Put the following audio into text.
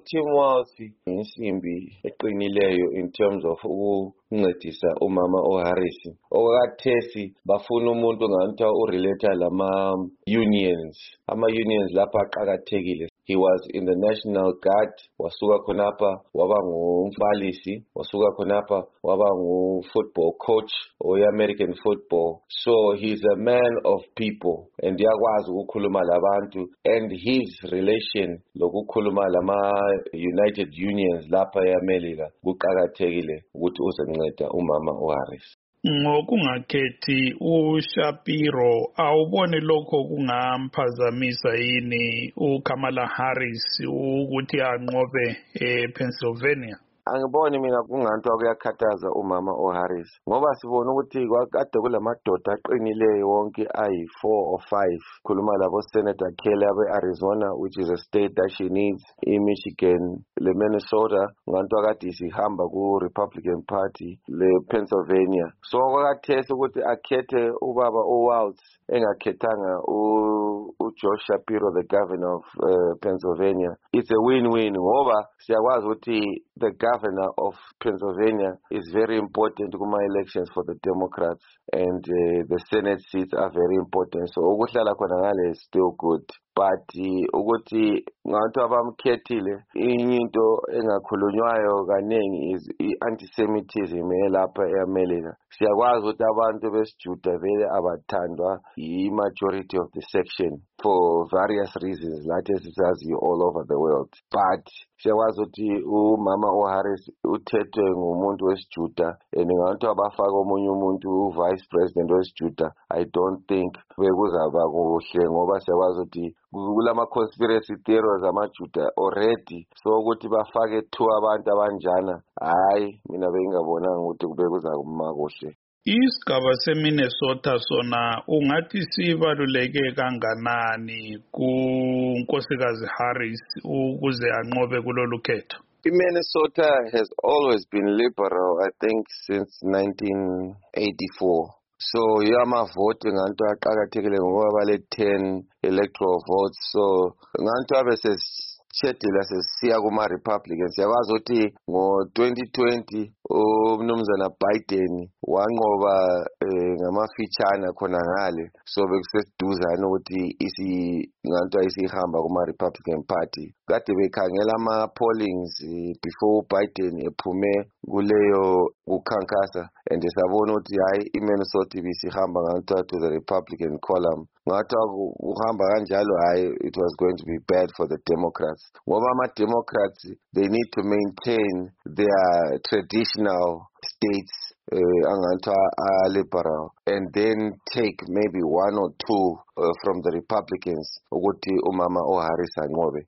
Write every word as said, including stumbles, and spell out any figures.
uTim Walz insimbi eqinileyo in terms of ukuncedisa umama uHarris. Okwathesi bafuna umuntu nganto urelate lama unions. Ama unions lapha aqhakathekile. He was in the National Guard, wasuka khonapha waba ngumbalisi, wasuka khonapha waba ngu-football coach or American football. So he's a man of people and yakwazi ukukhuluma labantu, and his relation lokukhuluma lama United Unions lapha eAmerica kuqhakathekile ukuthi uzonceda umama uHarris. Ngokungakhethi uShapiro awubone lokho kungamphazamisa yini uKamala Harris ukuthi anqobe ePennsylvania? Angiboni mina kunganto akuyakhathaza umama uHarris ngoba sibona ukuthi kade kulamadoda aqinileyo wonke ayi four or five. Khuluma labo Senator Kelly abe-Arizona, which is a state that she needs, i-Michigan, le Minnesota nganto akade sihamba ku-Republican Party, le Pennsylvania. So kwakathesa ukuthi akhethe ubaba uWalz engakhethanga uJosh Shapiro, the governor of uh, Pennsylvania. It's a win-win ngoba siyakwazi ukuthi the governor of Pennsylvania is very important in my elections for the Democrats, and uh, the Senate seats are very important. So ukuhlala khona ngale is still good. But ukuthi nganto abamkhethile into engakhulunywayo kaningi is i-antisemitism elapha eAmerica. Siyakwazi ukuthi abantu besijuda vele abathandwa i-majority of the section for various reasons lathi esizazi all over the world. But siyakwazi ukuthi umama uHarris uthethwe ngumuntu wesijuda and nganto abafaka omunye umuntu u-vice president wesijuda. I don't think bekuzaba kuhle ngoba siyakwazi ukuthi kulama conspiracy theories amajuda already, so ukuthi bafake two abantu abanjana hayi mina bengingabonanga ukuthi kube kuzakuma kuhle. Isigaba seMinnesota sona ungathi sibaluleke kanganani kuNkosikazi Harris ukuze anqobe kulolu khetho? Minnesota has always been liberal, I think, since nineteen eighty-four. So yama vote nganto aqhakathekile ngoba bale ten electoral votes. So nganto abe seshedula sesiya kuma Republicans. Siyakwazi ukuthi ngo twenty twenty umnumzana Biden wanqoba ngamafitshana khona ngale, so bekuseduzana ukuthi isi nganto ayisihamba kuma Republican Party. Kade bekhangela ama pollings before Biden ephume kuleyo ukhankasa, and sabona ukuthi hayi iMinnesota ibisihamba nganto to the Republican column. Ngathi uhamba kanjalo hayi it was going to be bad for the Democrats ngoba ama Democrats they need to maintain their traditional states uh, anganto are liberal, and then take maybe one or two uh, from the Republicans ukuthi umama uHarris anqobe.